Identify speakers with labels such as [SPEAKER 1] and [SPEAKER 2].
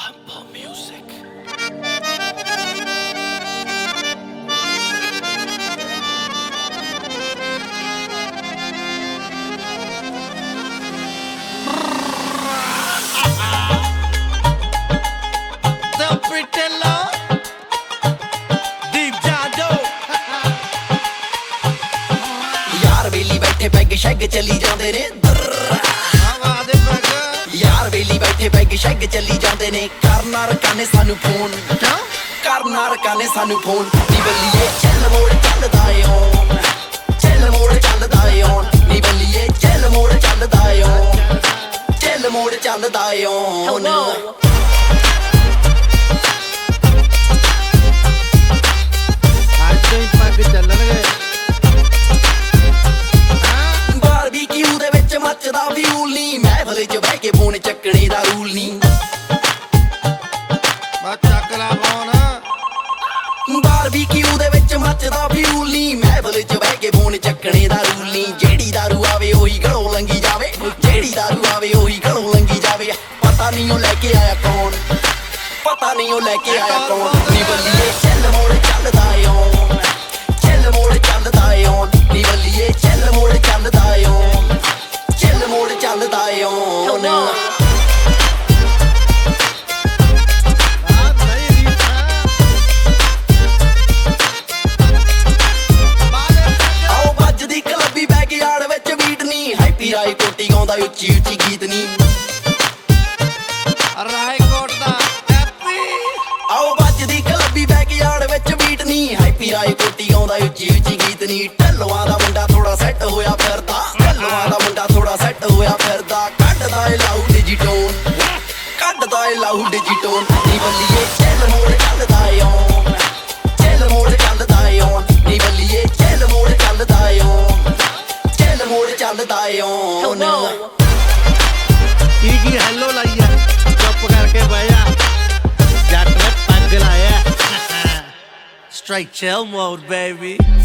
[SPEAKER 1] Humble music. The Pretender, Deep Jado.
[SPEAKER 2] यार बेली बैठे peg शैग चली जाते ने यार बेली बैठे पैग शैग चली जाते ने करना रखाने सानू फोन करना रखाने सानू फोन नी बल्लीए चल मोड़ चलदा ए ओन चल मोड़ चलदा ए ओन नी बल्लीए चल मोड़ चलदा ए ओन चल मोड़ चलदा ए ओन ਬਾਰਬੀਕਿਊ ਦੇ ਵਿੱਚ ਮੱਚਦਾ ਫਿਊਲ ਨੀ ਮਹਿਫਲ 'ਚ ਬਹਿ ਕੇ ਫੋਨ ਚੱਕਣੇ ਦਾ ਰੂਲ ਨੀ
[SPEAKER 1] ਬਸ ਚੱਕ ਲਾ ਫੋਨ
[SPEAKER 2] ਬਾਰਬੀਕਿਊ ਦੇ ਵਿੱਚ ਮੱਚਦਾ ਫਿਊਲ ਨੀ ਮਹਿਫਲ 'ਚ ਬਹਿ ਕੇ ਫੋਨ ਚੱਕਣੇ ਦਾ ਰੂਲ ਨੀ ਜਿਹੜੀ ਦਾਰੂ ਆਵੇ ਉਹੀ ਘਰੋਂ ਲੰਗੀ ਜਾਵੇ ਜਿਹੜੀ ਦਾਰੂ ਆਵੇ ਉਹੀ ਘਰੋਂ ਲੰਗੀ ਜਾਵੇ ਪਤਾ ਨਹੀਂ ਉਹ ਲੈ ਕੇ ਆਇਆ ਕੌਣ ਪਤਾ ਨਹੀਂ ਉਹ ਲੈ ਕੇ ਆਇਆ ਕੌਣ ਨੀ ਬੱਲੀਏ ਚੱਲ ਮੋੜ ਚੱਲਦਾ ਏ ਓਨ ਚੱਲ ਮੋੜ ਚੱਲਦਾ ਏ ਓਨ ਨੀ ਬੱਲੀਏ ਚੱਲ ਮੋੜ ਚੱਲਦਾ ਏ ਓਨ ਚੱਲ ਮੋੜ ਚੱਲਦਾ ਏ ਓਨ ਆਓ ਵੱਜਦੀ ਕਲੱਬੀ ਬੈਕਯਾਰਡ ਵਿੱਚ ਬੀਟ ਨੀ ਹੈਪੀ ਰਾਏ ਕੋਟੀ ਗਾਉਂਦਾ ਉੱਚੀ ਉੱਚੀ ਗੀਤ ਨੀ
[SPEAKER 1] ਰਾਏਕੋਟ ਦਾ ਹੈਪੀ
[SPEAKER 2] ਆਓ ਵੱਜਦੀ ਕਲੱਬੀ ਬੈਕਯਾਰਡ ਵਿੱਚ ਬੀਟ ਨੀ ਹੈਪੀ ਰਾਏ ਕੋਟੀ ਗਾਉਂਦਾ ਉੱਚੀ ਉੱਚੀ ਗੀਤ ਨੀ ਢੱਲਵਾਂ ਦਾ ਮੁੰਡਾ ਥੋੜਾ ਸੈੱਟ ਹੋਇਆ ਫਿਰਦਾ ਢੱਲਵਾਂ ਦਾ ਮੁੰਡਾ ਥੋੜਾ ਸੈੱਟ ਹੋਇਆ ਫਿਰਦਾ ਕੱਢਦਾ ਏ ਲਾਊਡ ਡਿਜੀਟੋਨ ਕੱਢਦਾ ਏ ਲਾਊਡ ਡਿਜੀਟੋਨ ਨੀ ਬੱਲੀਏ ਚੱਲ ਮੋੜ ਚੱਲਦਾ ਏ ਓਨ ਚੱਲ ਮੋੜ ਚੱਲਦਾ ਏ ਓਨ ਨੀ ਬੱਲੀਏ ਚੱਲ ਮੋੜ ਚੱਲਦਾ ਏ ਓਨ ਚੱਲ ਮੋੜ ਚੱਲਦਾ ਏ ਓਨ
[SPEAKER 3] ਕੀ ਹੈਲੋ ਲਾਈ ਆ ਚੁੱਪ ਕਰਕੇ ਬਹਿ ਜਾ ਜੱਟ ਨੇ ਪੱਗ ਲਾਇਆ
[SPEAKER 1] Straight chill mode, baby.